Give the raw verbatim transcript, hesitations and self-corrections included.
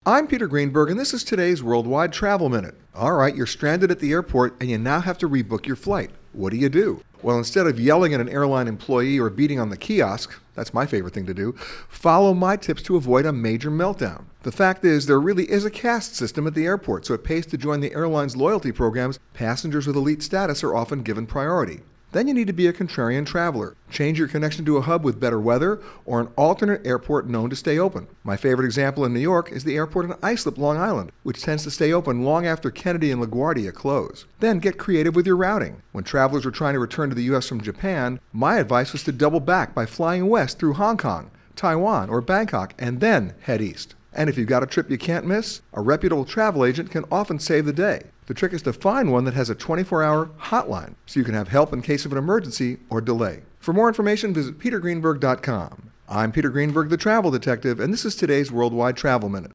I'm Peter Greenberg, and this is today's Worldwide Travel Minute. All right, you're stranded at the airport, and you now have to rebook your flight. What do you do? Well, instead of yelling at an airline employee or beating on the kiosk, that's my favorite thing to do, follow my tips to avoid a major meltdown. The fact is, there really is a caste system at the airport, so it pays to join the airline's loyalty programs. Passengers with elite status are often given priority. Then you need to be a contrarian traveler. Change your connection to a hub with better weather or an alternate airport known to stay open. My favorite example in New York is the airport in Islip, Long Island, which tends to stay open long after Kennedy and LaGuardia close. Then get creative with your routing. When travelers were trying to return to the U S from Japan, my advice was to double back by flying west through Hong Kong, Taiwan, or Bangkok, and then head east. And if you've got a trip you can't miss, a reputable travel agent can often save the day. The trick is to find one that has a twenty-four hour hotline, so you can have help in case of an emergency or delay. For more information, visit peter greenberg dot com. I'm Peter Greenberg, the Travel Detective, and this is today's Worldwide Travel Minute.